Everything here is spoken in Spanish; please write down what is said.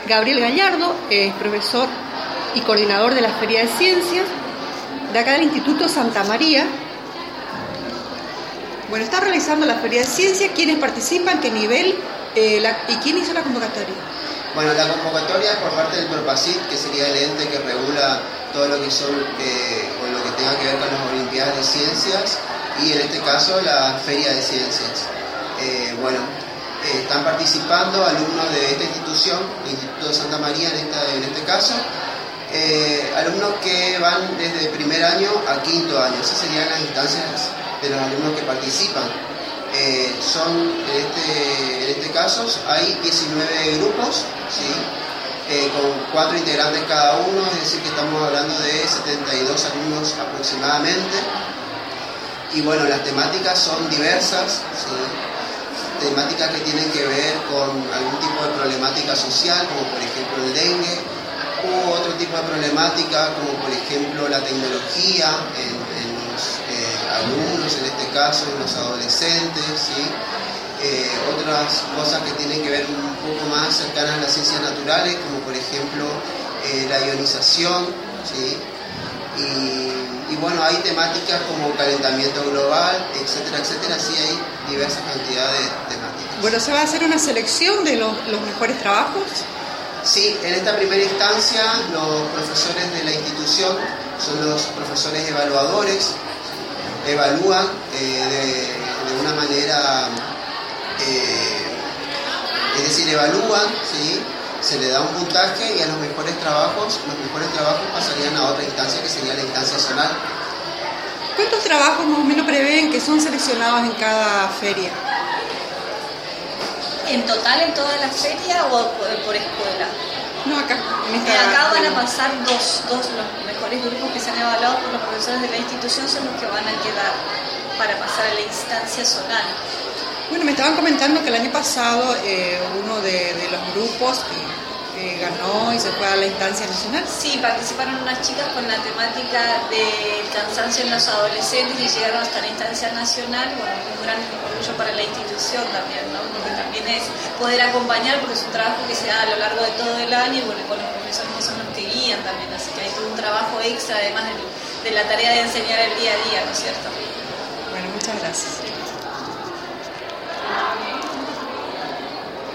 Gabriel Gallardo, es profesor y coordinador de la Feria de Ciencias de acá del Instituto Santa María. Bueno, está realizando la Feria de Ciencias. ¿Quiénes participan? ¿Qué nivel? ¿Y quién hizo la convocatoria? Bueno, la convocatoria es por parte del PROPACIT, que sería el ente que regula todo lo que son, con lo que tenga que ver con las Olimpiadas de Ciencias y en este caso la Feria de Ciencias. Están participando alumnos de esta institución, el Instituto de Santa María en este caso, alumnos que van desde primer año a quinto año. Esas serían las instancias de los alumnos que participan. En este caso hay 19 grupos, ¿sí? Con 4 integrantes cada uno, es decir que estamos hablando de 72 alumnos aproximadamente. Y bueno, las temáticas son diversas, ¿sí? Temáticas que tienen que ver con algún tipo de problemática social, como por ejemplo el dengue, u otro tipo de problemática, como por ejemplo la tecnología en los alumnos, en este caso en los adolescentes, ¿sí? Otras cosas que tienen que ver un poco más cercanas a las ciencias naturales, como por ejemplo la ionización, ¿sí? Y bueno, hay temáticas como calentamiento global, etcétera, etcétera, sí hay diversas cantidades de temáticas. Bueno, ¿se va a hacer una selección de los mejores trabajos? Sí, en esta primera instancia los profesores de la institución son los profesores evaluadores, evalúan de una manera, es decir, evalúan, ¿sí? Se le da un puntaje y a los mejores trabajos pasarían a otra instancia que sería la instancia zonal. ¿Cuántos trabajos más o menos prevén que son seleccionados en cada feria? ¿En total en toda la feria o por escuela? No, acá. Acá van a pasar dos, los mejores grupos que se han evaluado por los profesores de la institución son los que van a quedar para pasar a la instancia zonal. Bueno, me estaban comentando que el año pasado uno de los grupos ganó y se fue a la instancia nacional. Sí, participaron unas chicas con la temática del cansancio en los adolescentes y llegaron hasta la instancia nacional. Bueno, un gran orgullo para la institución también, ¿no? Porque también es poder acompañar, porque es un trabajo que se da a lo largo de todo el año y bueno, con los profesores que son los que guían también, así que hay todo un trabajo extra además de la tarea de enseñar el día a día, ¿no es cierto? Bueno, muchas gracias.